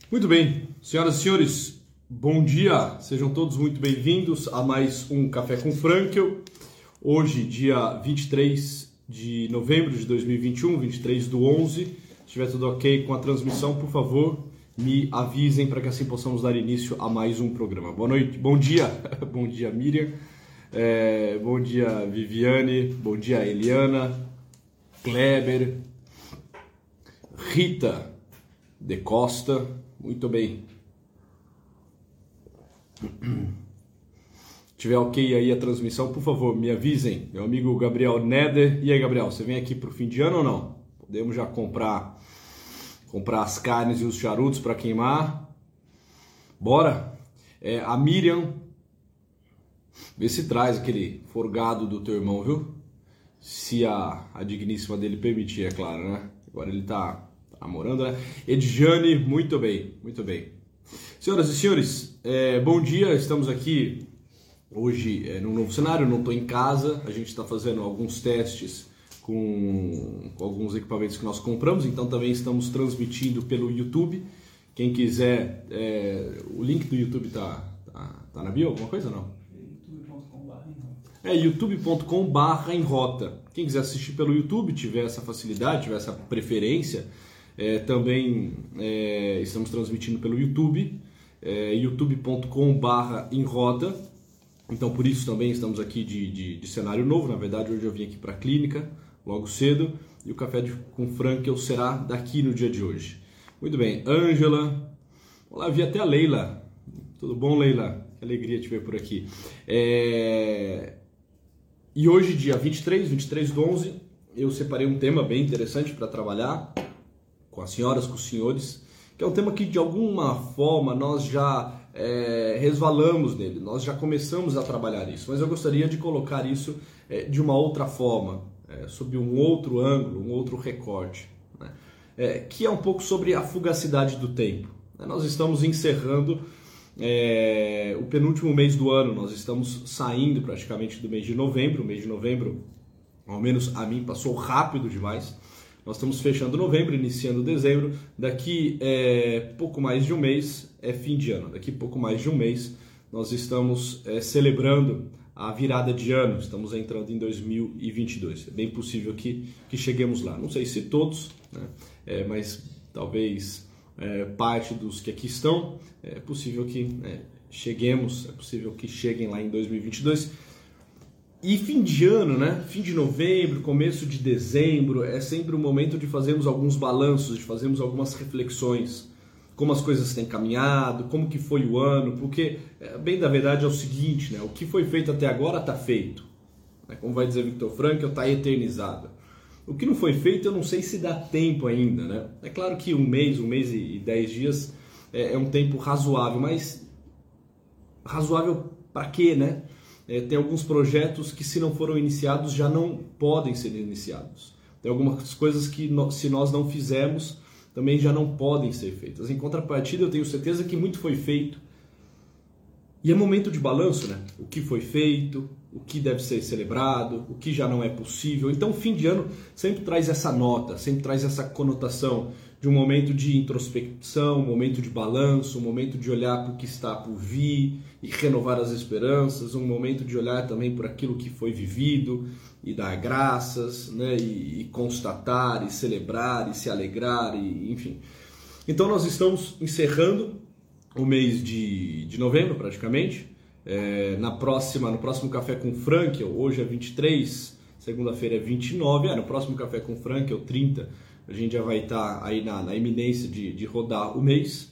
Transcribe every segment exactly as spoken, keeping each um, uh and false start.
Muito bem, senhoras e senhores, bom dia, sejam todos muito bem-vindos a mais um Café com Frankel. Hoje, dia vinte e três de novembro de dois mil e vinte e um, vinte e três do onze. Se estiver tudo ok com a transmissão, por favor, me avisem para que assim possamos dar início a mais um programa. Boa noite, bom dia, bom dia Miriam, é, bom dia Viviane, bom dia Eliana, Kleber, Rita de Costa, muito bem. Se tiver ok aí a transmissão, por favor, me avisem. Meu amigo Gabriel Neder. E aí, Gabriel, você vem aqui pro fim de ano ou não? Podemos já comprar, comprar as carnes e os charutos para queimar? Bora? É, a Miriam, vê se traz aquele forgado do teu irmão, viu? Se a, a digníssima dele permitir, é claro, né? Agora ele tá... namorando, né? Edjane, muito bem, muito bem. Senhoras e senhores, é, bom dia, estamos aqui hoje é, num novo cenário, não estou em casa, a gente está fazendo alguns testes com, com alguns equipamentos que nós compramos, então também estamos transmitindo pelo YouTube. Quem quiser, é, o link do YouTube tá, tá, tá na bio, alguma coisa ou não? É youtube ponto com barra em rota. Quem quiser assistir pelo YouTube, tiver essa facilidade, tiver essa preferência, É, também é, estamos transmitindo pelo YouTube, é, youtube ponto com barra em rota. Então por isso também estamos aqui de, de, de cenário novo. Na verdade hoje eu vim aqui para a clínica logo cedo e o Café de, com Frankel será daqui no dia de hoje. Muito bem, Ângela, olá, vi até a Leila. Tudo bom, Leila? Que alegria te ver por aqui. É... E hoje, dia vinte e três, vinte e três do onze, eu separei um tema bem interessante para trabalhar com as senhoras, com os senhores, que é um tema que de alguma forma nós já é, resvalamos nele, nós já começamos a trabalhar isso, mas eu gostaria de colocar isso é, de uma outra forma, é, sob um outro ângulo, um outro recorte, né? É, que é um pouco sobre a fugacidade do tempo. Nós estamos encerrando é, o penúltimo mês do ano, nós estamos saindo praticamente do mês de novembro, o mês de novembro, ao menos a mim, passou rápido demais. Nós estamos fechando novembro, iniciando dezembro, daqui é, pouco mais de um mês é fim de ano, daqui pouco mais de um mês nós estamos é, celebrando a virada de ano, estamos entrando em dois mil e vinte e dois, é bem possível que, que cheguemos lá, não sei se todos, né, é, mas talvez é, parte dos que aqui estão, é possível que é, cheguemos, é possível que cheguem lá em dois mil e vinte e dois. E fim de ano, né? Fim de novembro, começo de dezembro, é sempre o momento de fazermos alguns balanços, de fazermos algumas reflexões, como as coisas têm caminhado, como que foi o ano, porque, bem da verdade, é o seguinte, né? O que foi feito até agora está feito. Como vai dizer Viktor Frankl, está eternizado. O que não foi feito, eu não sei se dá tempo ainda, né? É claro que um mês, um mês e dez dias é, é um tempo razoável, mas razoável para quê, né? É, tem alguns projetos que, se não foram iniciados, já não podem ser iniciados. Tem algumas coisas que, no, se nós não fizermos, também já não podem ser feitas. Em contrapartida, eu tenho certeza que muito foi feito. E é momento de balanço, né? O que foi feito, o que deve ser celebrado, o que já não é possível. Então, o fim de ano sempre traz essa nota, sempre traz essa conotação de um momento de introspecção, um momento de balanço, um momento de olhar para o que está por vir e renovar as esperanças, um momento de olhar também por aquilo que foi vivido e dar graças, né? e, e constatar, e celebrar, e se alegrar, e, enfim. Então nós estamos encerrando o mês de, de novembro praticamente, é, na próxima, no próximo Café com Frankel, hoje é vinte e três, segunda-feira é vinte e nove, é, no próximo Café com Frankel, trinta, a gente já vai estar aí na, na iminência de, de rodar o mês,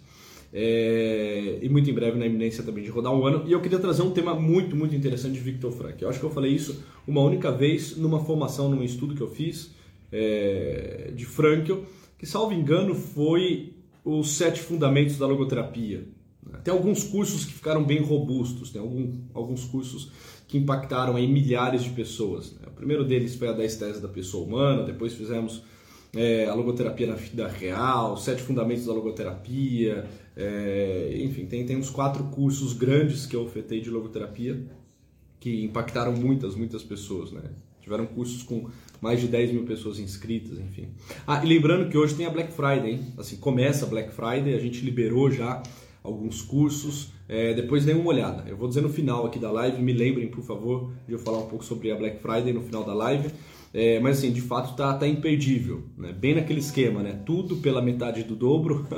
é, e muito em breve na iminência também de rodar um ano. E eu queria trazer um tema muito, muito interessante de Viktor Frankl. Eu acho que eu falei isso uma única vez numa formação, num estudo que eu fiz é, de Frankl, que, salvo engano, foi os sete fundamentos da logoterapia. Tem alguns cursos que ficaram bem robustos, tem algum, alguns cursos que impactaram aí milhares de pessoas. O primeiro deles foi a dez teses da pessoa humana, depois fizemos É, a logoterapia na vida real, sete fundamentos da logoterapia, é, enfim, tem, tem uns quatro cursos grandes que eu ofertei de logoterapia que impactaram muitas, muitas pessoas, né? Tiveram cursos com mais de dez mil pessoas inscritas, enfim. Ah, e lembrando que hoje tem a Black Friday, hein? Assim, começa a Black Friday, a gente liberou já alguns cursos, é, depois dê uma olhada. Eu vou dizer no final aqui da live, me lembrem, por favor, de eu falar um pouco sobre a Black Friday no final da live. É, mas assim, de fato tá, tá imperdível, né? Bem naquele esquema, né? Tudo pela metade do dobro.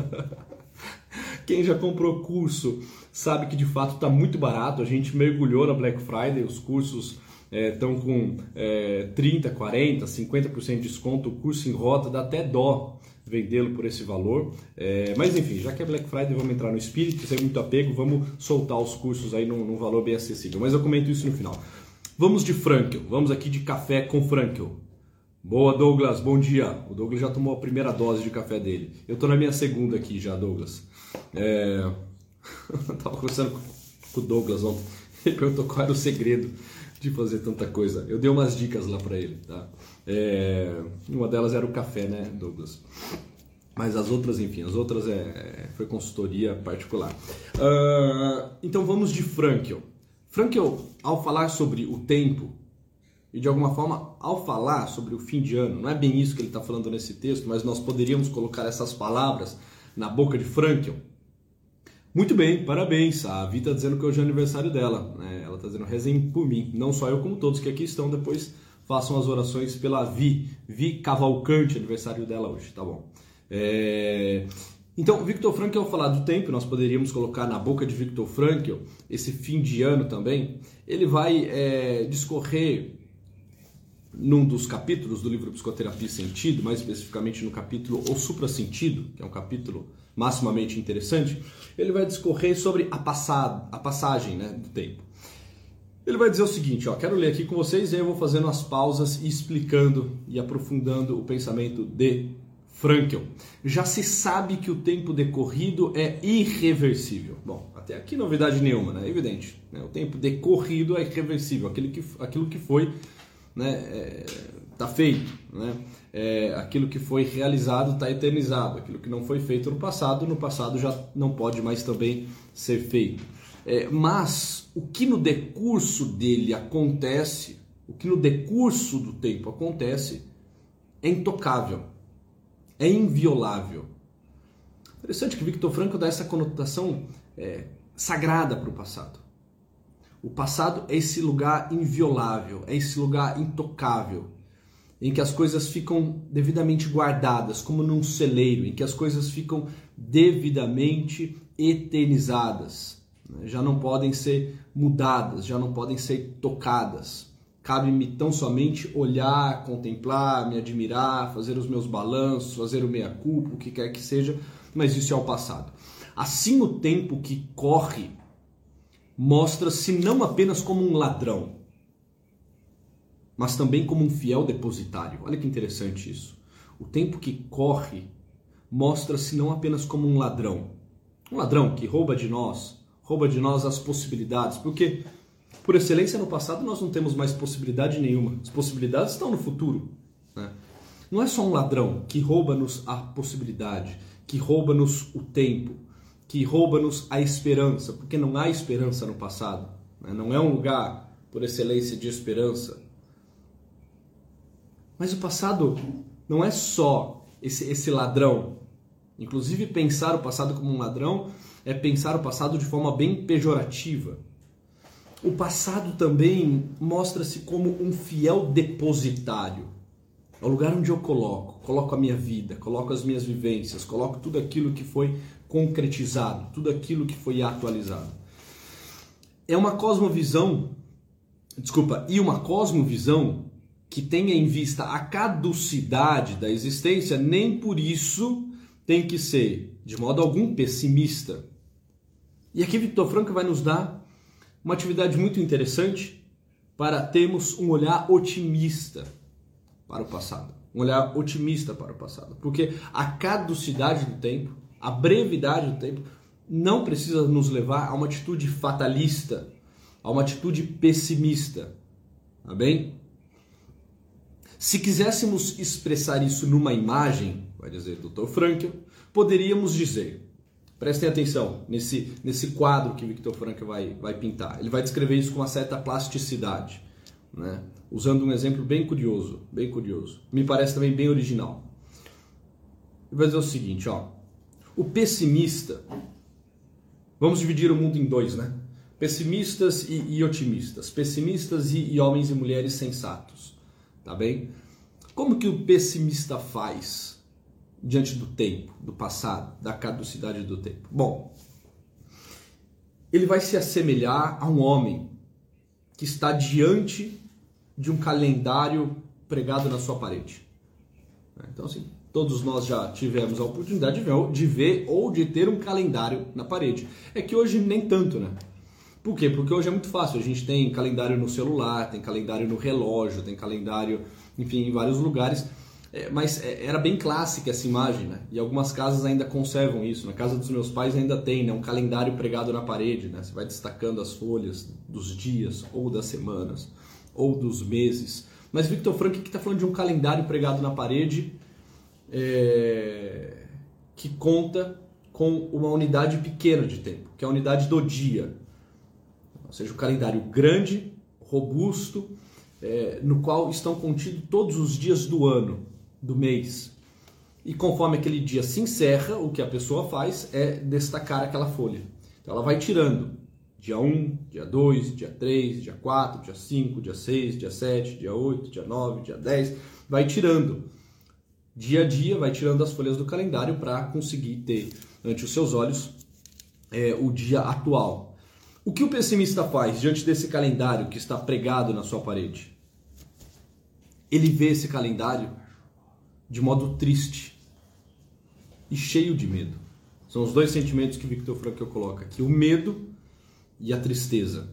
Quem já comprou curso sabe que de fato está muito barato. A gente mergulhou na Black Friday, os cursos estão é, com é, trinta, quarenta, cinquenta por cento de desconto. O curso em rota dá até dó vendê-lo por esse valor. É, mas enfim, já que é Black Friday, vamos entrar no espírito, sem muito apego, vamos soltar os cursos aí num, num valor bem acessível. Mas eu comento isso no final. Vamos de Frankel, vamos aqui de café com Frankel. Boa, Douglas, bom dia. O Douglas já tomou a primeira dose de café dele. Eu tô na minha segunda aqui já, Douglas. É... Tava conversando com o Douglas ontem. Ele perguntou qual era o segredo de fazer tanta coisa. Eu dei umas dicas lá pra ele, tá? É... Uma delas era o café, né, Douglas? Mas as outras, enfim, as outras é... foi consultoria particular. Uh... Então vamos de Frankel. Frankel, ao falar sobre o tempo, e de alguma forma, ao falar sobre o fim de ano, não é bem isso que ele está falando nesse texto, mas nós poderíamos colocar essas palavras na boca de Frankel. Muito bem, parabéns, a Vi está dizendo que hoje é aniversário dela, né? Ela está dizendo, rezem por mim, não só eu como todos que aqui estão, depois façam as orações pela Vi, Vi Cavalcante, aniversário dela hoje, tá bom. É... Então, Viktor Frankl, ao falar do tempo, nós poderíamos colocar na boca de Viktor Frankl, esse fim de ano também, ele vai é, discorrer num dos capítulos do livro Psicoterapia e Sentido, mais especificamente no capítulo O Suprassentido, que é um capítulo maximamente interessante, ele vai discorrer sobre a, passada, a passagem, né, do tempo. Ele vai dizer o seguinte, ó, quero ler aqui com vocês e aí eu vou fazendo as pausas e explicando e aprofundando o pensamento de Frankl. Já se sabe que o tempo decorrido é irreversível. Bom, até aqui novidade nenhuma, né? É evidente. Né? O tempo decorrido é irreversível. Aquilo que, aquilo que foi, né, é, tá feito. Né? É, aquilo que foi realizado está eternizado. Aquilo que não foi feito no passado, no passado já não pode mais também ser feito. É, mas o que no decurso dele acontece, o que no decurso do tempo acontece, é intocável. É inviolável. Interessante que Viktor Frankl dá essa conotação é, sagrada para o passado. O passado é esse lugar inviolável, é esse lugar intocável, em que as coisas ficam devidamente guardadas, como num celeiro, em que as coisas ficam devidamente eternizadas. Né? Já não podem ser mudadas, já não podem ser tocadas. Cabe-me tão somente olhar, contemplar, me admirar, fazer os meus balanços, fazer o meia-culpa, o que quer que seja, mas isso é o passado. Assim, o tempo que corre mostra-se não apenas como um ladrão, mas também como um fiel depositário. Olha que interessante isso. O tempo que corre mostra-se não apenas como um ladrão. Um ladrão que rouba de nós, rouba de nós as possibilidades, porque... Por excelência, no passado nós não temos mais possibilidade nenhuma. As possibilidades estão no futuro. Né? Não é só um ladrão que rouba-nos a possibilidade, que rouba-nos o tempo, que rouba-nos a esperança, porque não há esperança no passado. Né? Não é um lugar, por excelência, de esperança. Mas o passado não é só esse, esse ladrão. Inclusive, pensar o passado como um ladrão é pensar o passado de forma bem pejorativa. O passado também mostra-se como um fiel depositário. É o lugar onde eu coloco, coloco a minha vida, coloco as minhas vivências, coloco tudo aquilo que foi concretizado, tudo aquilo que foi atualizado. É uma cosmovisão, desculpa, e uma cosmovisão que tenha em vista a caducidade da existência, nem por isso tem que ser, de modo algum, pessimista. E aqui Viktor Frankl vai nos dar uma atividade muito interessante para termos um olhar otimista para o passado. Um olhar otimista para o passado. Porque a caducidade do tempo, a brevidade do tempo, não precisa nos levar a uma atitude fatalista, a uma atitude pessimista. Tá bem? Se quiséssemos expressar isso numa imagem, vai dizer doutor Frankl, poderíamos dizer... Prestem atenção nesse, nesse quadro que Viktor Frankl vai, vai pintar. Ele vai descrever isso com uma certa plasticidade. Né? usando um exemplo bem curioso, bem curioso. Me parece também bem original. Ele vai dizer o seguinte, ó. O pessimista, vamos dividir o mundo em dois, né? Pessimistas e, e otimistas, pessimistas e, e homens e mulheres sensatos, tá bem? Como que o pessimista faz diante do tempo, do passado, da caducidade do tempo? Bom, ele vai se assemelhar a um homem que está diante de um calendário pregado na sua parede. Então, assim, todos nós já tivemos a oportunidade de ver ou de ter um calendário na parede. É que hoje nem tanto, né? Por quê? Porque hoje é muito fácil. A gente tem calendário no celular, tem calendário no relógio, tem calendário, enfim, em vários lugares. É, mas é, era bem clássica essa imagem, né? E algumas casas ainda conservam isso. Na casa dos meus pais ainda tem, né? Um calendário pregado na parede, né? Você vai destacando as folhas dos dias, ou das semanas, ou dos meses. Mas Viktor Frankl aqui está falando de um calendário pregado na parede é, que conta com uma unidade pequena de tempo, que é a unidade do dia. Ou seja, um calendário grande, robusto, é, no qual estão contidos todos os dias do ano, do mês. E conforme aquele dia se encerra, o que a pessoa faz é destacar aquela folha. Então ela vai tirando dia um, dia dois, dia três, dia quatro, dia cinco, dia seis, dia sete, dia oito, dia nove, dia dez, vai tirando. Dia a dia vai tirando as folhas do calendário para conseguir ter ante os seus olhos é, o dia atual. O que o pessimista faz diante desse calendário que está pregado na sua parede? Ele vê esse calendário de modo triste e cheio de medo. São os dois sentimentos que Viktor Frankl coloca aqui, o medo e a tristeza.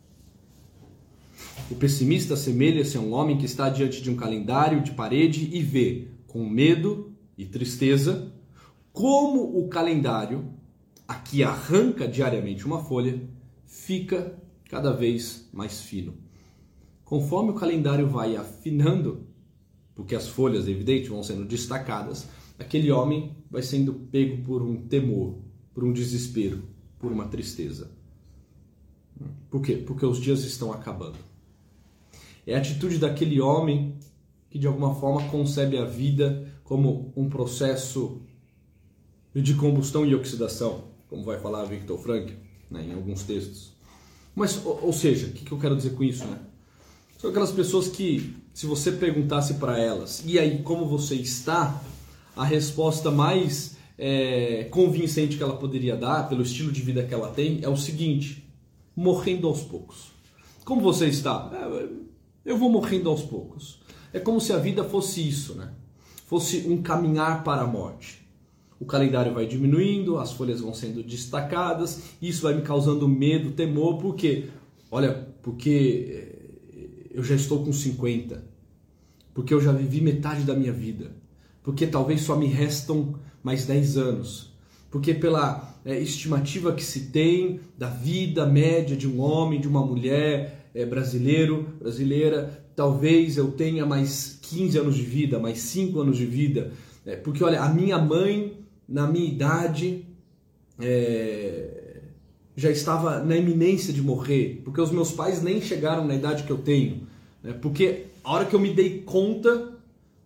O pessimista assemelha-se a um homem que está diante de um calendário de parede e vê, com medo e tristeza, como o calendário, a que arranca diariamente uma folha, fica cada vez mais fino. Conforme o calendário vai afinando, porque as folhas, é evidente, vão sendo destacadas, aquele homem vai sendo pego por um temor, por um desespero, por uma tristeza. Por quê? Porque os dias estão acabando. É a atitude daquele homem que de alguma forma concebe a vida como um processo de combustão e oxidação, como vai falar Viktor Frankl, né, em alguns textos. Mas, ou, ou seja, o que, que eu quero dizer com isso, né? São aquelas pessoas que, se você perguntasse para elas, e aí, como você está? A resposta mais é, convincente que ela poderia dar, pelo estilo de vida que ela tem, é o seguinte: morrendo aos poucos. Como você está? Eu vou morrendo aos poucos. É como se a vida fosse isso, né? Fosse um caminhar para a morte. O calendário vai diminuindo, as folhas vão sendo destacadas, isso vai me causando medo, temor, por quê? Olha, porque eu já estou com cinquenta, porque eu já vivi metade da minha vida, porque talvez só me restam mais dez anos, porque pela é, estimativa que se tem da vida média de um homem, de uma mulher é, brasileiro, brasileira, talvez eu tenha mais quinze anos de vida, mais cinco anos de vida, é, porque olha, a minha mãe, na minha idade, é, já estava na iminência de morrer, porque os meus pais nem chegaram na idade que eu tenho, né? Porque a hora que eu me dei conta,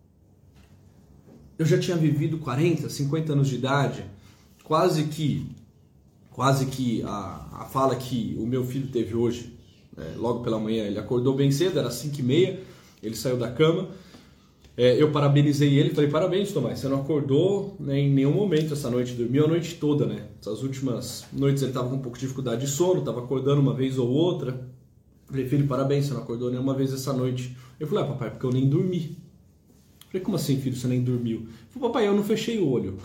eu já tinha vivido quarenta, cinquenta anos de idade, quase que, quase que a, a fala que o meu filho teve hoje, né? Logo pela manhã, ele acordou bem cedo, era cinco e meia, ele saiu da cama, é, eu parabenizei ele, falei: parabéns, Tomás, você não acordou, né, em nenhum momento essa noite, dormiu a noite toda, né? Essas últimas noites ele estava com um pouco de dificuldade de sono, estava acordando uma vez ou outra. Falei: filho, parabéns, você não acordou nenhuma vez essa noite. Eu falei: ah, papai, porque eu nem dormi. Falei: como assim, filho, você nem dormiu? Eu falei: papai, eu não fechei o olho.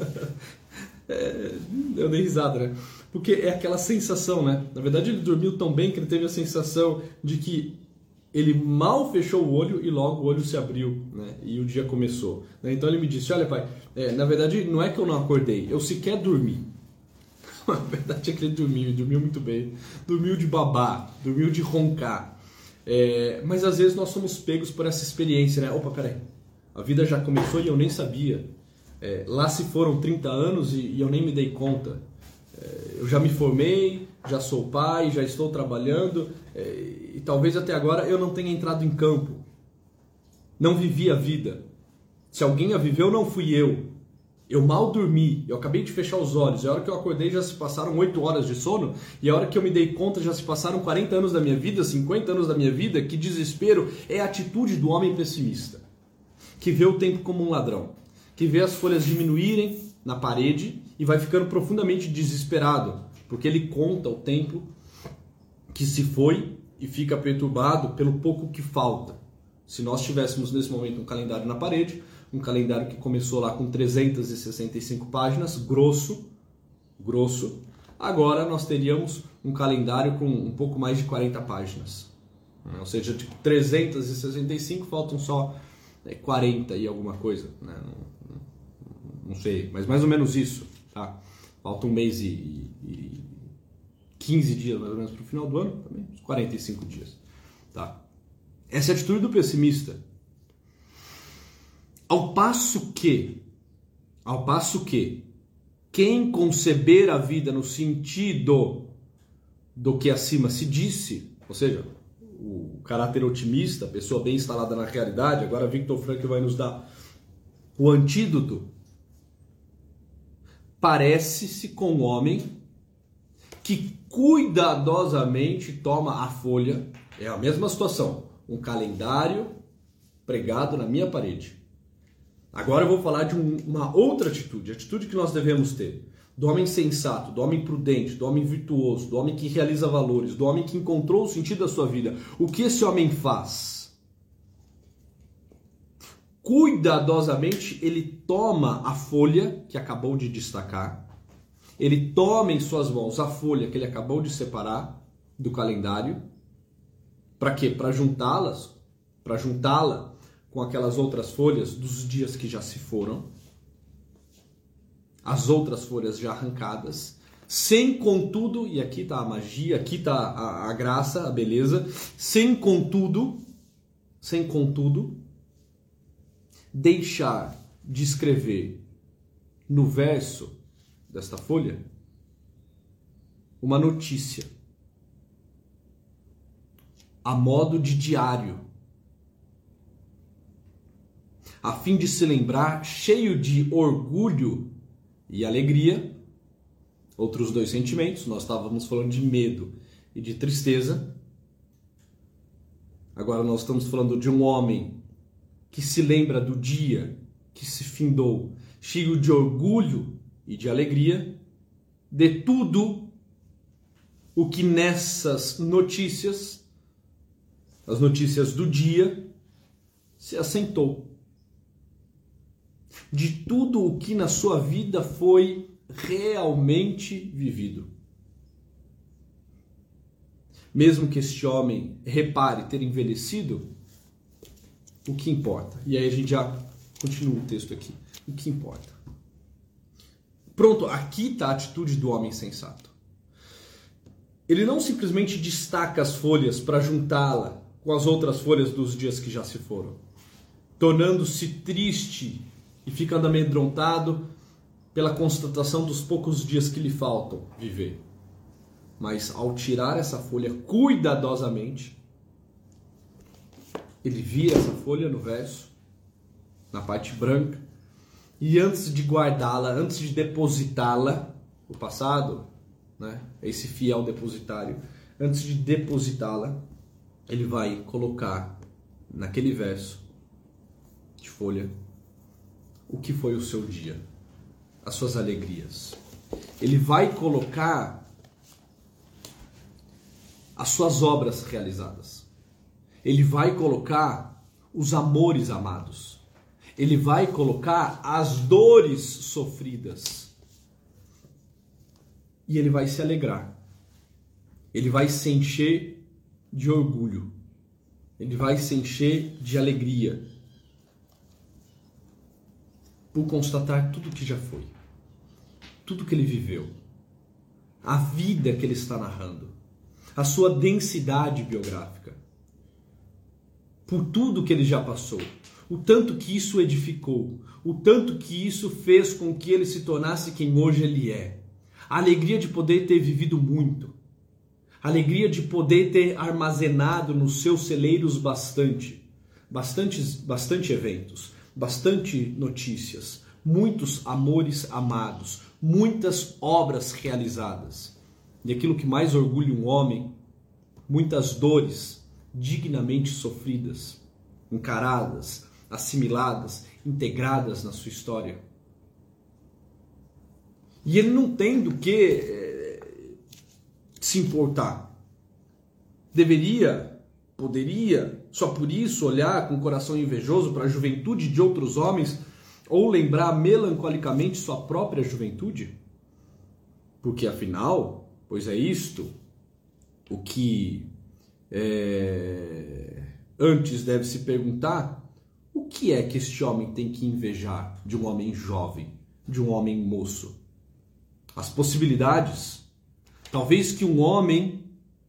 é, eu dei risada, né? Porque é aquela sensação, né? Na verdade ele dormiu tão bem que ele teve a sensação de que ele mal fechou o olho e logo o olho se abriu, né? E o dia começou, né? Então ele me disse: olha, pai, é, na verdade não é que eu não acordei, eu sequer dormi. Na verdade é que ele dormiu, e dormiu muito bem. Dormiu de babar, dormiu de roncar. É, mas às vezes nós somos pegos por essa experiência, né? Opa, peraí, a vida já começou e eu nem sabia. É, lá se foram trinta anos e, e eu nem me dei conta. Eu já me formei, já sou pai, já estou trabalhando e talvez até agora eu não tenha entrado em campo. Não vivi a vida. Se alguém a viveu, não fui eu. Eu mal dormi, eu acabei de fechar os olhos. E a hora que eu acordei já se passaram oito horas de sono. E a hora que eu me dei conta já se passaram quarenta anos da minha vida, cinquenta anos da minha vida. Que desespero é a atitude do homem pessimista. Que vê o tempo como um ladrão. Que vê as folhas diminuírem na parede e vai ficando profundamente desesperado. Porque ele conta o tempo que se foi e fica perturbado pelo pouco que falta. Se nós tivéssemos nesse momento um calendário na parede, um calendário que começou lá com trezentas e sessenta e cinco páginas, grosso, grosso, agora nós teríamos um calendário com um pouco mais de quarenta páginas. Ou seja, de trezentas e sessenta e cinco faltam só quarenta e alguma coisa, né? não, não sei, mas mais ou menos isso, tá? Falta um mês e, e quinze dias mais ou menos para o final do ano, também uns quarenta e cinco dias, tá? Essa é a atitude do pessimista. Ao passo que, ao passo que, quem conceber a vida no sentido do que acima se disse, ou seja, o caráter otimista, a pessoa bem instalada na realidade, agora Viktor Frankl vai nos dar o antídoto, parece-se com um homem que cuidadosamente toma a folha, é a mesma situação, um calendário pregado na minha parede. Agora eu vou falar de um, uma outra atitude, a atitude que nós devemos ter, do homem sensato, do homem prudente, do homem virtuoso, do homem que realiza valores, do homem que encontrou o sentido da sua vida. O que esse homem faz? Cuidadosamente ele toma a folha que acabou de destacar, ele toma em suas mãos a folha que ele acabou de separar do calendário. Para quê? Para juntá-las, para juntá-la com aquelas outras folhas dos dias que já se foram, as outras folhas já arrancadas, sem contudo, e aqui está a magia, aqui está a, a graça, a beleza, sem contudo, sem contudo, deixar de escrever no verso desta folha uma notícia, a modo de diário, a fim de se lembrar, cheio de orgulho e alegria, outros dois sentimentos, nós estávamos falando de medo e de tristeza, agora nós estamos falando de um homem que se lembra do dia que se findou, cheio de orgulho e de alegria, de tudo o que nessas notícias, as notícias do dia, se assentou. De tudo o que na sua vida foi realmente vivido. Mesmo que este homem repare ter envelhecido, o que importa? E aí a gente já continua o texto aqui. O que importa? Pronto, aqui está a atitude do homem sensato. Ele não simplesmente destaca as folhas para juntá-la com as outras folhas dos dias que já se foram, tornando-se triste e ficando amedrontado pela constatação dos poucos dias que lhe faltam viver. Mas ao tirar essa folha cuidadosamente, ele vira essa folha no verso, na parte branca, e antes de guardá-la, antes de depositá-la, o passado, né, esse fiel depositário, antes de depositá-la, ele vai colocar naquele verso de folha o que foi o seu dia, as suas alegrias. Ele vai colocar as suas obras realizadas. Ele vai colocar os amores amados. Ele vai colocar as dores sofridas. E ele vai se alegrar. Ele vai se encher de orgulho. Ele vai se encher de alegria por constatar tudo que já foi, tudo que ele viveu, a vida que ele está narrando, a sua densidade biográfica, por tudo que ele já passou, o tanto que isso edificou, o tanto que isso fez com que ele se tornasse quem hoje ele é, A alegria de poder ter vivido muito. A alegria de poder ter armazenado nos seus celeiros bastante. Bastantes, bastante eventos, bastante notícias, muitos amores amados, muitas obras realizadas. E aquilo que mais orgulha um homem, muitas dores dignamente sofridas, encaradas, assimiladas, integradas na sua história. E ele não tem do que é, se importar. Deveria, poderia, só por isso olhar com o coração invejoso para a juventude de outros homens ou lembrar melancolicamente sua própria juventude? Porque afinal, pois é isto o que é, antes deve se perguntar: o que é que este homem tem que invejar de um homem jovem, de um homem moço? As possibilidades. Talvez que um homem,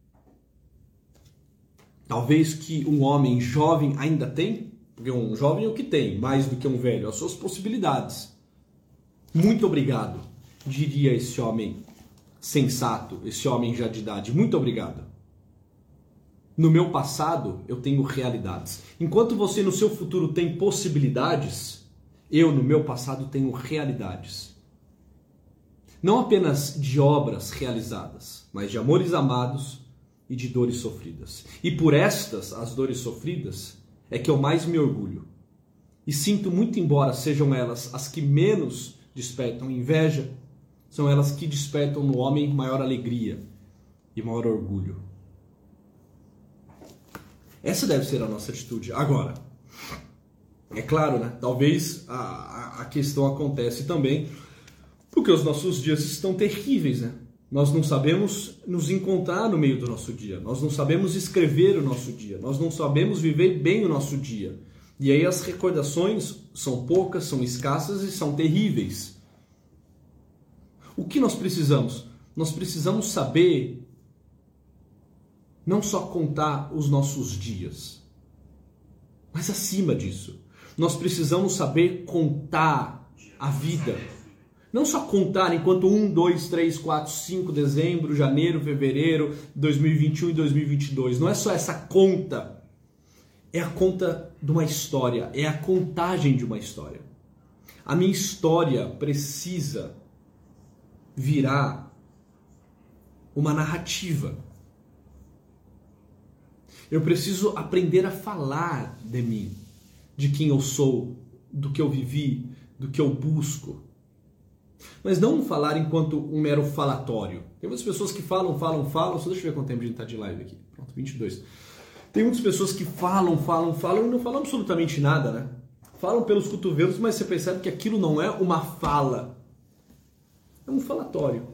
talvez que um homem jovem ainda tem, porque um jovem é o que tem, mais do que um velho, as suas possibilidades. Muito obrigado, diria esse homem sensato, esse homem já de idade. Muito obrigado. No meu passado, eu tenho realidades. Enquanto você no seu futuro tem possibilidades, eu no meu passado tenho realidades. Não apenas de obras realizadas, mas de amores amados e de dores sofridas. E por estas, as dores sofridas, é que eu mais me orgulho. E sinto muito, embora sejam elas as que menos despertam inveja, são elas que despertam no homem maior alegria e maior orgulho. Essa deve ser a nossa atitude. Agora, é claro, né? Talvez a, a questão acontece também porque os nossos dias estão terríveis, né? Nós não sabemos nos encontrar no meio do nosso dia. Nós não sabemos escrever o nosso dia. Nós não sabemos viver bem o nosso dia. E aí as recordações são poucas, são escassas e são terríveis. O que nós precisamos? Nós precisamos saber não só contar os nossos dias, mas acima disso, nós precisamos saber contar a vida. Não só contar enquanto um, dois, três, quatro, cinco, dezembro, janeiro, fevereiro, dois mil e vinte e um e dois mil e vinte e dois. Não é só essa conta. É a conta de uma história. É a contagem de uma história. A minha história precisa virar uma narrativa. Eu preciso aprender a falar de mim, de quem eu sou, do que eu vivi, do que eu busco. Mas não falar enquanto um mero falatório. Tem muitas pessoas que falam, falam, falam. Só deixa eu ver quanto tempo a gente está de live aqui. Pronto, vinte e dois. Tem muitas pessoas que falam, falam, falam e não falam absolutamente nada, né? Falam pelos cotovelos, mas você percebe que aquilo não é uma fala. É um falatório.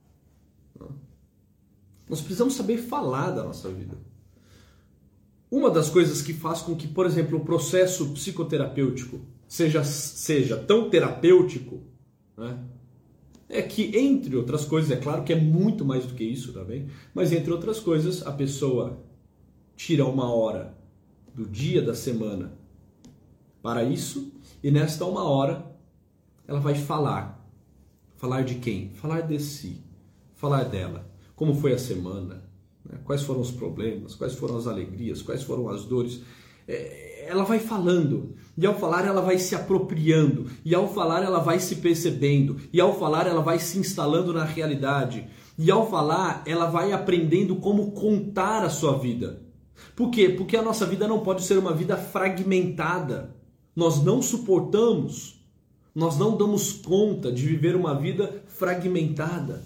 Nós precisamos saber falar da nossa vida. Uma das coisas que faz com que, por exemplo, o processo psicoterapêutico seja, seja tão terapêutico, né? É que, entre outras coisas, é claro que é muito mais do que isso, tá bem? Mas, entre outras coisas, a pessoa tira uma hora do dia da semana para isso, e nesta uma hora ela vai falar. Falar de quem? Falar de si. Falar dela. Como foi a semana? Né? Quais foram os problemas? Quais foram as alegrias? Quais foram as dores? É, ela vai falando. E ao falar ela vai se apropriando. E ao falar ela vai se percebendo. E ao falar ela vai se instalando na realidade. E ao falar ela vai aprendendo como contar a sua vida. Por quê? Porque a nossa vida não pode ser uma vida fragmentada. Nós não suportamos, nós não damos conta de viver uma vida fragmentada.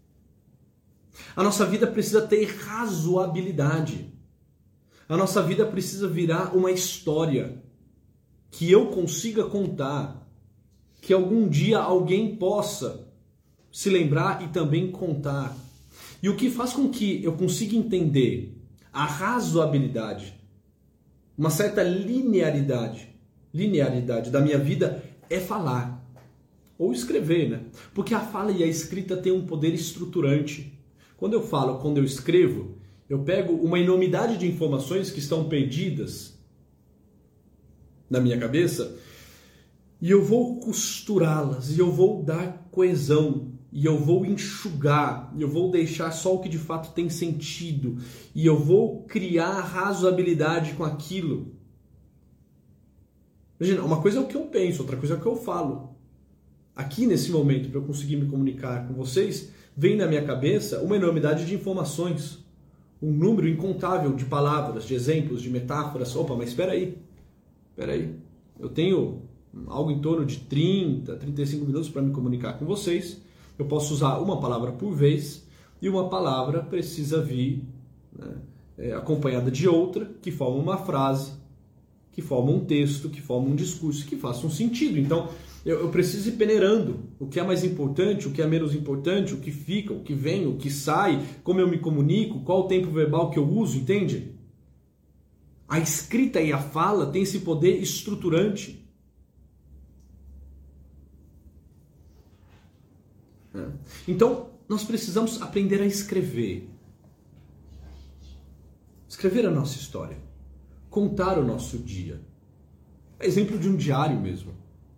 A nossa vida precisa ter razoabilidade. A nossa vida precisa virar uma história que eu consiga contar, que algum dia alguém possa se lembrar e também contar. E o que faz com que eu consiga entender a razoabilidade, uma certa linearidade, linearidade da minha vida é falar ou escrever, né? Porque a fala e a escrita têm um poder estruturante. Quando eu falo, quando eu escrevo, eu pego uma enormidade de informações que estão perdidas na minha cabeça e eu vou costurá-las e eu vou dar coesão e eu vou enxugar, e eu vou deixar só o que de fato tem sentido, e eu vou criar razoabilidade com aquilo. Imagina, uma coisa é o que eu penso, outra coisa é o que eu falo. Aqui nesse momento, para eu conseguir me comunicar com vocês, vem na minha cabeça uma enormidade de informações, um número incontável de palavras, de exemplos, de metáforas. Opa, mas espera aí, espera aí. Eu tenho algo em torno de trinta, trinta e cinco minutos para me comunicar com vocês. Eu posso usar uma palavra por vez e uma palavra precisa vir, né, é, acompanhada de outra, que forma uma frase, que forma um texto, que forma um discurso, que faça um sentido. Então, eu, eu preciso ir peneirando o que é mais importante, o que é menos importante, o que fica, o que vem, o que sai, como eu me comunico, qual o tempo verbal que eu uso, entende? A escrita e a fala têm esse poder estruturante. Então, nós precisamos aprender a escrever. Escrever a nossa história. Contar o nosso dia. É exemplo de um diário mesmo.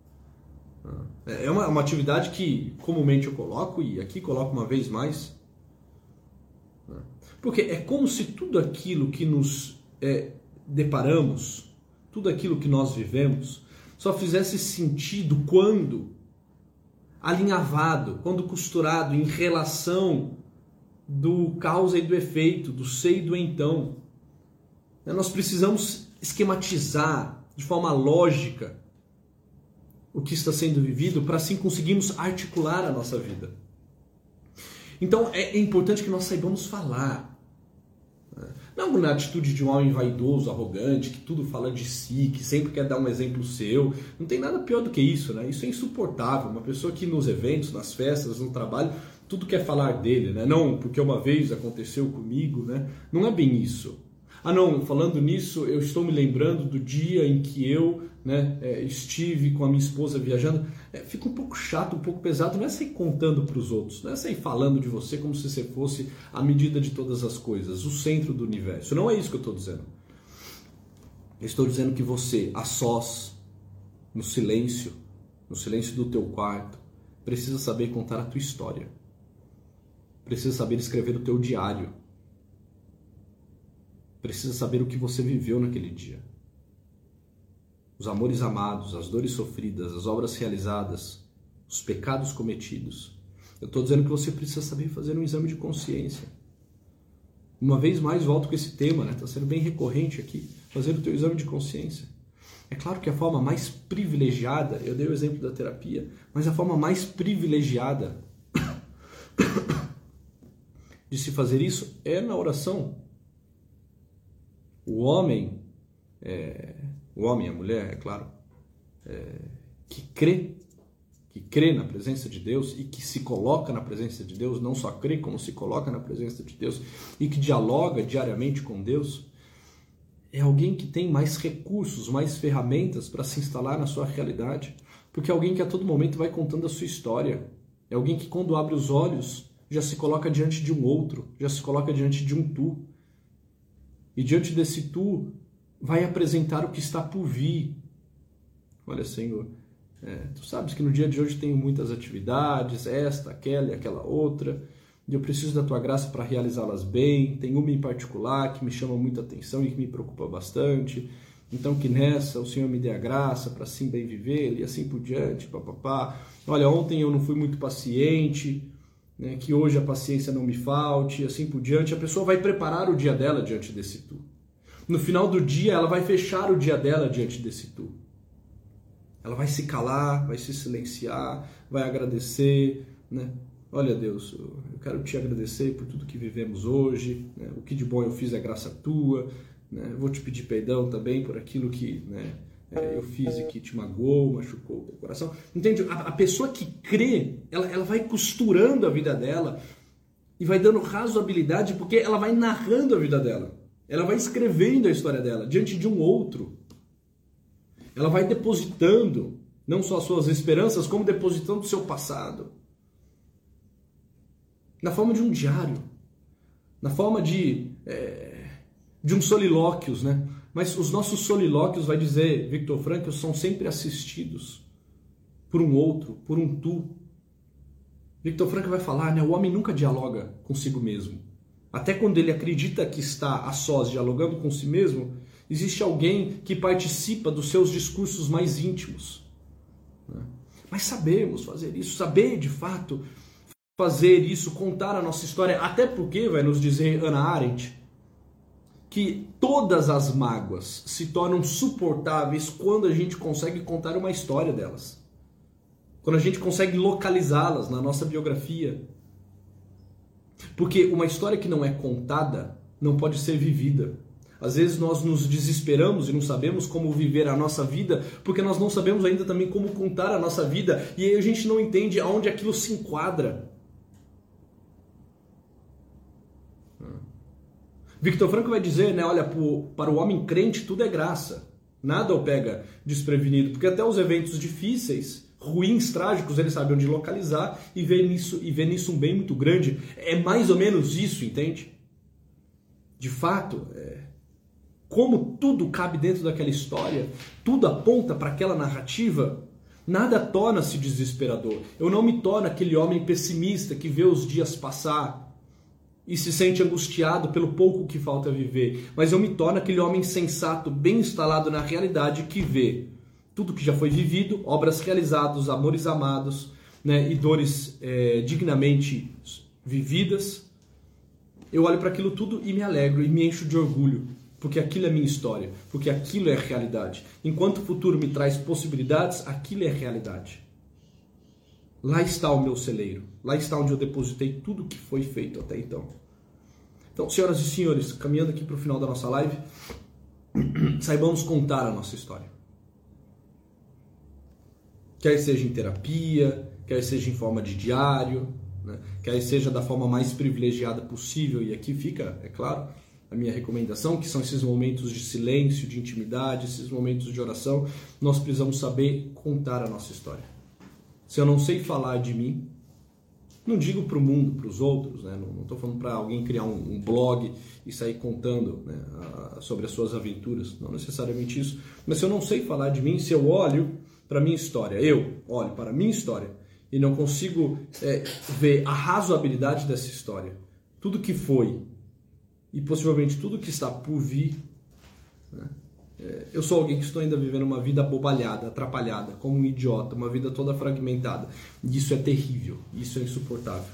É uma, uma atividade que comumente eu coloco, e aqui coloco uma vez mais. Porque é como se tudo aquilo que nos é, deparamos, tudo aquilo que nós vivemos, só fizesse sentido quando alinhavado, quando costurado em relação do causa e do efeito, do ser e do então. Nós precisamos esquematizar de forma lógica o que está sendo vivido para assim conseguirmos articular a nossa vida. Então é importante que nós saibamos falar. Não na atitude de um homem vaidoso, arrogante, que tudo fala de si, que sempre quer dar um exemplo seu. Não tem nada pior do que isso, né? Isso é insuportável. Uma pessoa que nos eventos, nas festas, no trabalho, tudo quer falar dele, né? Não, porque uma vez aconteceu comigo, né? Não é bem isso. Ah não, falando nisso, eu estou me lembrando do dia em que eu, né, é, estive com a minha esposa viajando. É, fica um pouco chato, um pouco pesado. Não é sair contando para os outros, não é sair falando de você como se você fosse a medida de todas as coisas, o centro do universo. Não é isso que eu estou dizendo. Eu estou dizendo que você, a sós, no silêncio, no silêncio do teu quarto, precisa saber contar a tua história. Precisa saber escrever o teu diário. Precisa saber o que você viveu naquele dia. Os amores amados, as dores sofridas, as obras realizadas, os pecados cometidos. Eu estou dizendo que você precisa saber fazer um exame de consciência. Uma vez mais volto com esse tema, né? Está sendo bem recorrente aqui, fazer o teu exame de consciência. É claro que a forma mais privilegiada, eu dei o exemplo da terapia, mas a forma mais privilegiada de se fazer isso é na oração. O homem, é, o homem e a mulher, é claro, é, que crê, que crê na presença de Deus e que se coloca na presença de Deus, não só crê, como se coloca na presença de Deus e que dialoga diariamente com Deus, é alguém que tem mais recursos, mais ferramentas para se instalar na sua realidade, porque é alguém que a todo momento vai contando a sua história, é alguém que quando abre os olhos já se coloca diante de um outro, já se coloca diante de um tu. E diante desse tu, vai apresentar o que está por vir. Olha, Senhor, é, tu sabes que no dia de hoje tenho muitas atividades, esta, aquela e aquela outra, e eu preciso da tua graça para realizá-las bem. Tem uma em particular que me chama muita atenção e que me preocupa bastante. Então que nessa o Senhor me dê a graça para assim bem viver, e assim por diante, papapá. Olha, ontem eu não fui muito paciente, né, que hoje a paciência não me falte, e assim por diante. A pessoa vai preparar o dia dela diante desse tu. No final do dia, ela vai fechar o dia dela diante desse tu. Ela vai se calar, vai se silenciar, vai agradecer, né? Olha, Deus, eu quero te agradecer por tudo que vivemos hoje, né? O que de bom eu fiz é graça tua, né? Vou te pedir perdão também por aquilo que, né, eu fiz e que te magoou, machucou o teu coração. Entende? A, a pessoa que crê, ela, ela vai costurando a vida dela e vai dando razoabilidade, porque ela vai narrando a vida dela. Ela vai escrevendo a história dela diante de um outro. Ela vai depositando não só as suas esperanças, como depositando o seu passado. Na forma de um diário. Na forma de, é, de um solilóquios, né? Mas os nossos solilóquios, vai dizer Viktor Frankl, são sempre assistidos por um outro, por um tu. Viktor Frankl vai falar, né, o homem nunca dialoga consigo mesmo. Até quando ele acredita que está a sós dialogando com si mesmo, existe alguém que participa dos seus discursos mais íntimos. Mas sabemos fazer isso, saber de fato fazer isso, contar a nossa história, até porque, vai nos dizer Hannah Arendt, que todas as mágoas se tornam suportáveis quando a gente consegue contar uma história delas. Quando a gente consegue localizá-las na nossa biografia. Porque uma história que não é contada não pode ser vivida. Às vezes nós nos desesperamos e não sabemos como viver a nossa vida, porque nós não sabemos ainda também como contar a nossa vida, e aí a gente não entende aonde aquilo se enquadra. Viktor Frankl vai dizer, né, olha, para o homem crente tudo é graça, nada o pega desprevenido, porque até os eventos difíceis, ruins, trágicos, ele sabe onde localizar e vê nisso, e vê nisso um bem muito grande. É mais ou menos isso, entende? De fato, é... como tudo cabe dentro daquela história, tudo aponta para aquela narrativa, nada torna-se desesperador. Eu não me torno aquele homem pessimista que vê os dias passar e se sente angustiado pelo pouco que falta viver, mas eu me torno aquele homem sensato, bem instalado na realidade, que vê tudo que já foi vivido, obras realizadas, amores amados, né, e dores é, dignamente vividas. Eu olho para aquilo tudo e me alegro e me encho de orgulho, porque aquilo é minha história, porque aquilo é realidade. Enquanto o futuro me traz possibilidades, aquilo é realidade. Lá está o meu celeiro, lá está onde eu depositei tudo que foi feito até então. Então, senhoras e senhores, caminhando aqui para o final da nossa live, saibamos contar a nossa história. Quer seja em terapia, quer seja em forma de diário, né? Quer seja da forma mais privilegiada possível, e aqui fica, é claro, a minha recomendação, que são esses momentos de silêncio, de intimidade, esses momentos de oração, nós precisamos saber contar a nossa história. Se eu não sei falar de mim, não digo para o mundo, para os outros, né? Não estou falando para alguém criar um, um blog e sair contando, né, a, sobre as suas aventuras, não necessariamente isso, mas se eu não sei falar de mim, se eu olho para a minha história, eu olho para a minha história e não consigo é, ver a razoabilidade dessa história, tudo que foi e possivelmente tudo que está por vir, né? É, eu sou alguém que estou ainda vivendo uma vida abobalhada, atrapalhada, como um idiota, uma vida toda fragmentada. E isso é terrível, isso é insuportável.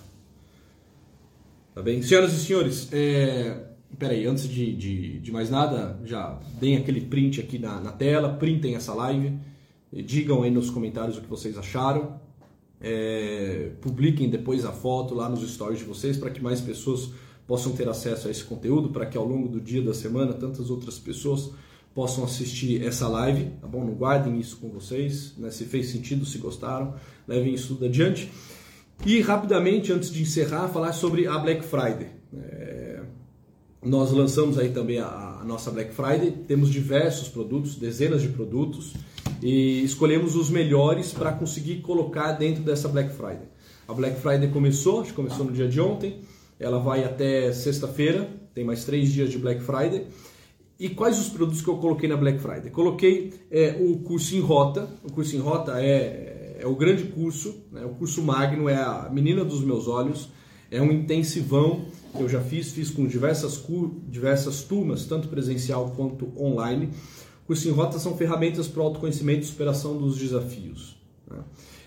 Tá bem? Senhoras e senhores, é... peraí, antes de, de, de mais nada, já deem aquele print aqui na, na tela, printem essa live, digam aí nos comentários o que vocês acharam, é... publiquem depois a foto lá nos stories de vocês para que mais pessoas possam ter acesso a esse conteúdo, para que ao longo do dia, da semana, tantas outras pessoas possam assistir essa live, tá bom? Não guardem isso com vocês, né? Se fez sentido, se gostaram, levem isso tudo adiante. E rapidamente, antes de encerrar, falar sobre a Black Friday. É... Nós lançamos aí também a, a nossa Black Friday, temos diversos produtos, dezenas de produtos, e escolhemos os melhores para conseguir colocar dentro dessa Black Friday. A Black Friday começou, acho que começou no dia de ontem, ela vai até sexta-feira, tem mais três dias de Black Friday. E quais os produtos que eu coloquei na Black Friday? Coloquei é, o curso em Rota. O curso em Rota é, é o grande curso, né? O curso magno, é a menina dos meus olhos. É um intensivão que eu já fiz, fiz com diversas, diversas turmas, tanto presencial quanto online. O curso em Rota são ferramentas para o autoconhecimento e superação dos desafios, né?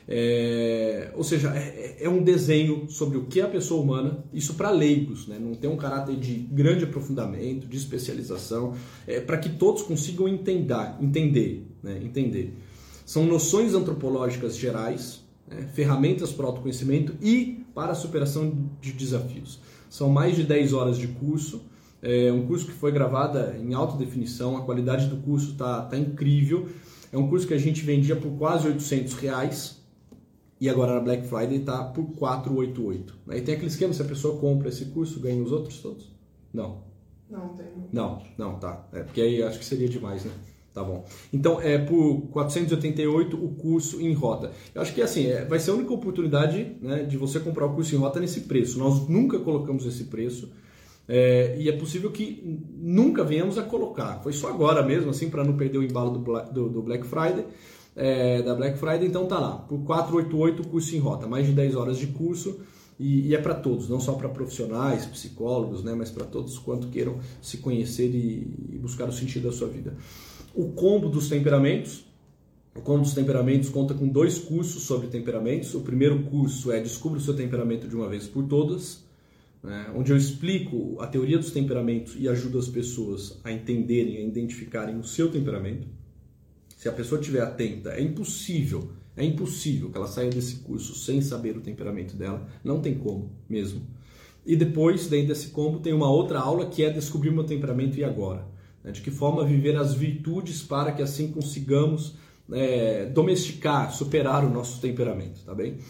É, ou seja, é, é um desenho sobre o que é a pessoa humana, isso para leigos, né? Não tem um caráter de grande aprofundamento, de especialização, é, para que todos consigam entender, entender, né? entender. São noções antropológicas gerais, né? Ferramentas para o autoconhecimento e para a superação de desafios. São mais de dez horas de curso, é um curso que foi gravado em alta definição, a qualidade do curso está tá incrível, é um curso que a gente vendia por quase oitocentos reais, e agora na Black Friday está por quatrocentos e oitenta e oito. E tem aquele esquema, se a pessoa compra esse curso, ganha os outros todos? Não. Não, tem. Não, não, tá. É, porque aí acho que seria demais, né? Tá bom. Então, é por quatrocentos e oitenta e oito o curso em Rota. Eu acho que assim, é, vai ser a única oportunidade, né, de você comprar o curso em Rota nesse preço. Nós nunca colocamos esse preço. É, e é possível que nunca venhamos a colocar. Foi só agora mesmo, assim, para não perder o embalo do, do, do Black Friday. é, da Black Friday, então tá lá, por quatrocentos e oitenta e oito o curso em rota, mais de dez horas de curso, e, e é para todos, não só para profissionais, psicólogos, né, mas para todos quanto queiram se conhecer e, e buscar o sentido da sua vida. O combo dos temperamentos, o combo dos temperamentos conta com dois cursos sobre temperamentos. O primeiro curso é Descubra o seu temperamento de uma vez por todas, né, onde eu explico a teoria dos temperamentos e ajudo as pessoas a entenderem, a identificarem o seu temperamento. Se a pessoa estiver atenta, é impossível, é impossível que ela saia desse curso sem saber o temperamento dela, não tem como mesmo. E depois, dentro desse combo, tem uma outra aula que é Descobrir o meu temperamento e agora, né, de que forma viver as virtudes para que assim consigamos é, domesticar, superar o nosso temperamento, tá bem?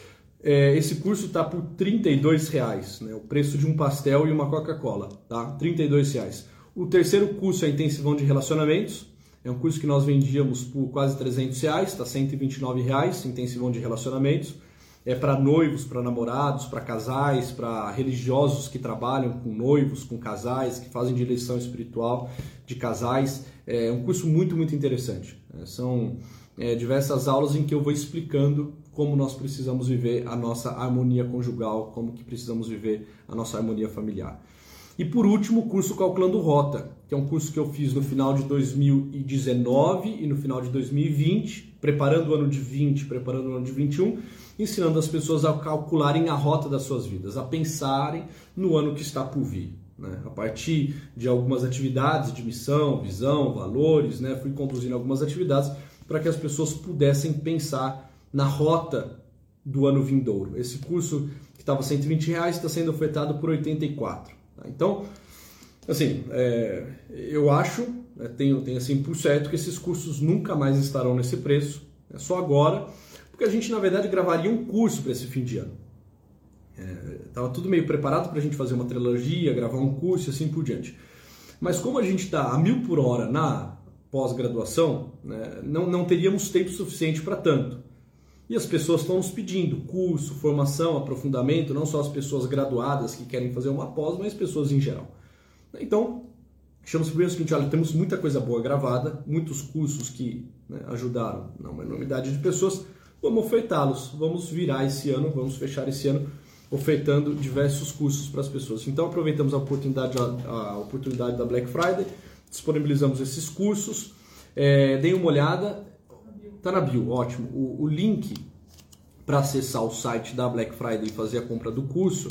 É, esse curso está por trinta e dois reais, né, o preço de um pastel e uma Coca-Cola, tá? trinta e dois reais. O terceiro curso é Intensivão de Relacionamentos, é um curso que nós vendíamos por quase trezentos reais, está cento e vinte e nove reais, Intensivão de Relacionamentos. É para noivos, para namorados, para casais, para religiosos que trabalham com noivos, com casais, que fazem direção espiritual de casais. É um curso muito, muito interessante. É, são é, diversas aulas em que eu vou explicando como nós precisamos viver a nossa harmonia conjugal, como que precisamos viver a nossa harmonia familiar. E por último, o curso Calculando Rota, que é um curso que eu fiz no final de dois mil e dezenove e no final de dois mil e vinte, preparando o ano de vinte, preparando o ano de vinte e um, ensinando as pessoas a calcularem a rota das suas vidas, a pensarem no ano que está por vir, né? A partir de algumas atividades de missão, visão, valores, né? Fui conduzindo algumas atividades para que as pessoas pudessem pensar na rota do ano vindouro. Esse curso que estava cento e vinte reais está sendo ofertado por oitenta e quatro. Tá? Então, assim, é, eu acho, né, tenho, tenho assim por certo que esses cursos nunca mais estarão nesse preço, é só agora, porque a gente na verdade gravaria um curso para esse fim de ano. Estava é, tudo meio preparado para a gente fazer uma trilogia, gravar um curso e assim por diante. Mas como a gente está a mil por hora na pós-graduação, né, não, não teríamos tempo suficiente para tanto. E as pessoas estão nos pedindo curso, formação, aprofundamento, não só as pessoas graduadas que querem fazer uma pós, mas pessoas em geral. Então, achamos primeiro o seguinte, olha, temos muita coisa boa gravada, muitos cursos que, né, ajudaram uma enormidade de pessoas, vamos ofertá-los, vamos virar esse ano, vamos fechar esse ano ofertando diversos cursos para as pessoas. Então, aproveitamos a oportunidade, a, a oportunidade da Black Friday, disponibilizamos esses cursos, é, deem uma olhada. Tá na bio, ótimo. O, o link para acessar o site da Black Friday e fazer a compra do curso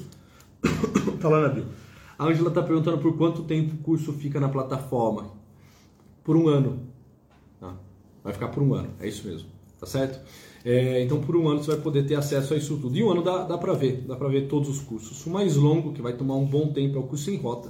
tá lá na bio. A Ângela está perguntando por quanto tempo o curso fica na plataforma. Por um ano. Tá? Vai ficar por um ano, é isso mesmo. Tá certo? É, então por um ano você vai poder ter acesso a isso tudo. E um ano dá, dá para ver, dá para ver todos os cursos. O mais longo, que vai tomar um bom tempo, é o curso em rota.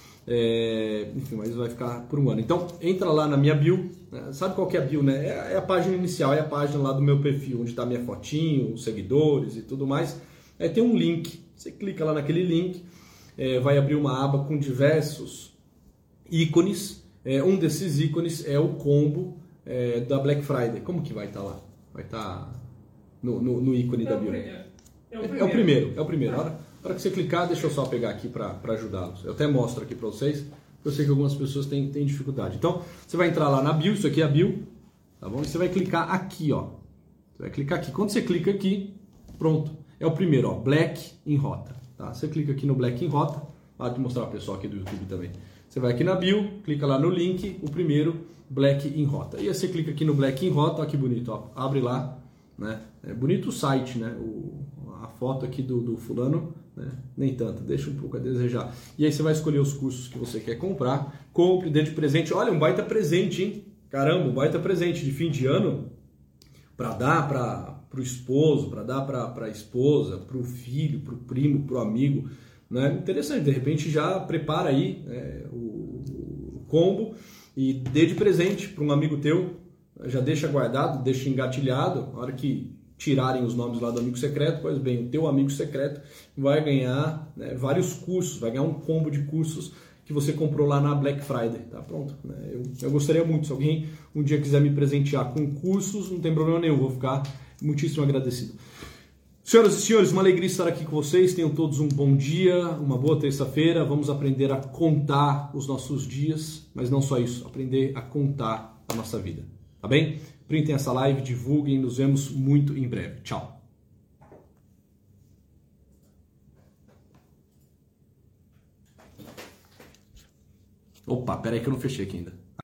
É, enfim, mas vai ficar por um ano. Então, entra lá na minha bio, né? Sabe qual que é a bio, né? É, é a página inicial, é a página lá do meu perfil, onde está minha fotinho, os seguidores e tudo mais. Aí tem um link, você clica lá naquele link, é, vai abrir uma aba com diversos ícones. É, um desses ícones é o combo é, da Black Friday. Como que vai estar tá lá? Vai estar tá no, no, no ícone é da bio. É, é, o é o primeiro, é o primeiro. A hora, a hora que você clicar, deixa eu só pegar aqui para ajudá-los. Eu até mostro aqui para vocês. Eu sei que algumas pessoas têm, têm dificuldade. Então, você vai entrar lá na bio, isso aqui é a bio, tá bom? E você vai clicar aqui, ó. Você vai clicar aqui. Quando você clica aqui, pronto. É o primeiro, ó, Black em Rota. Tá? Você clica aqui no Black em Rota. Pode mostrar para o pessoal aqui do YouTube também. Você vai aqui na bio, clica lá no link, o primeiro, Black em Rota. E aí você clica aqui no Black em Rota, ó que bonito, ó. Abre lá, né? É bonito o site, né? O, a foto aqui do, do fulano, né? Nem tanto, deixa um pouco a desejar. E aí você vai escolher os cursos que você quer comprar, compre, dê de presente. Olha, um baita presente, hein? Caramba, um baita presente de fim de ano para dar para o esposo, para dar para a esposa, para o filho, para o primo, para o amigo, né? Interessante, de repente já prepara aí é, o, o combo e dê de presente para um amigo teu, já deixa guardado, deixa engatilhado, na hora que tirarem os nomes lá do amigo secreto, pois bem, o teu amigo secreto vai ganhar, né, vários cursos, vai ganhar um combo de cursos que você comprou lá na Black Friday, tá pronto? Né? Eu, eu gostaria muito, se alguém um dia quiser me presentear com cursos, não tem problema nenhum, vou ficar muitíssimo agradecido. Senhoras e senhores, uma alegria estar aqui com vocês, tenham todos um bom dia, uma boa terça-feira, vamos aprender a contar os nossos dias, mas não só isso, aprender a contar a nossa vida. Tá bem? Printem essa live, divulguem, nos vemos muito em breve. Tchau! Opa, pera aí que eu não fechei aqui ainda.